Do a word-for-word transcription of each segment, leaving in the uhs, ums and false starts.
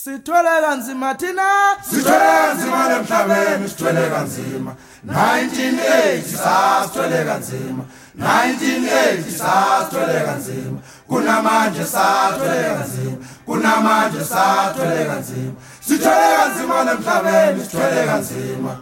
Sithwele kanzima thina, sithwele kanzima emhlabeni, sithwele kanzima. nineteen eighty sasithwele kanzima, nineteen eighty sasithwele kanzima. Kunamanje sasithwele kanzima, kunamanje sasithwele kanzima. Sithwele kanzima emhlabeni, sithwele kanzima.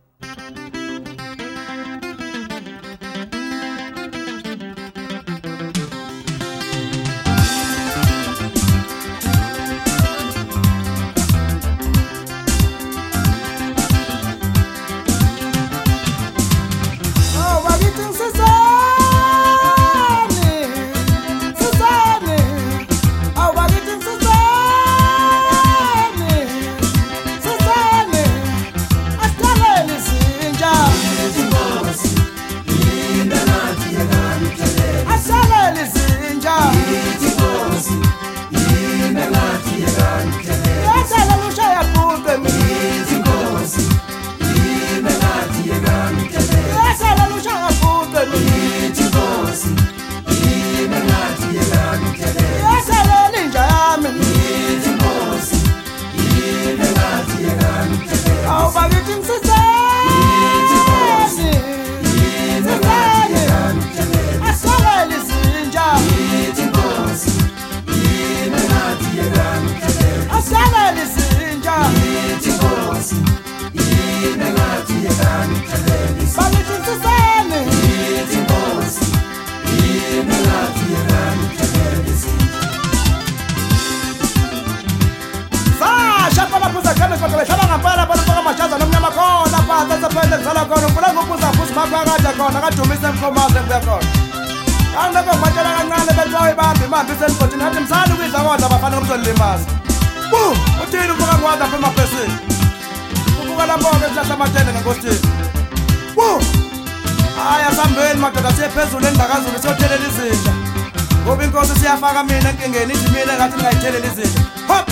Siyafaka mina enkingeni ithi mina ngathi ngayithelele izinto. Hop.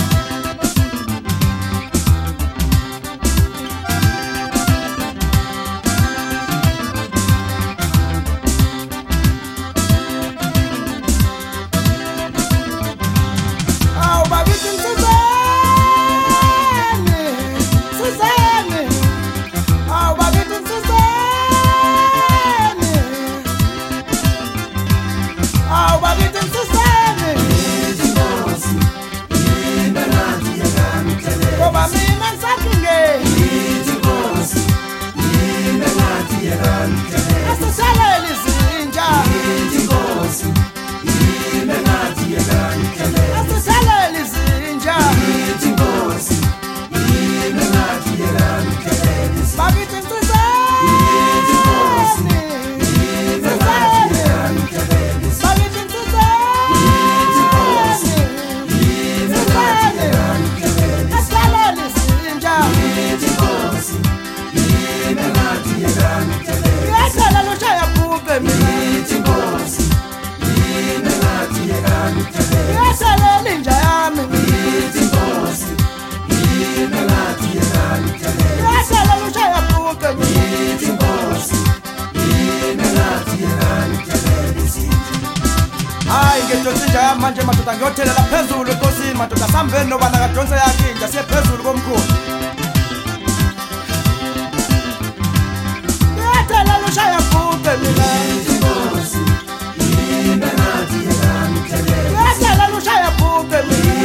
Aw bakithi Suzane, Suzane. Aw bakithi Suzane. Aw bakithi Suzane. Manje madoda ngiyothelela phezulu enkosini madoda sambeni nobana kadonse yakhe nje siphezulu komkhulu. Yathela lushaya kude mina. Yathela lushaya kude mina.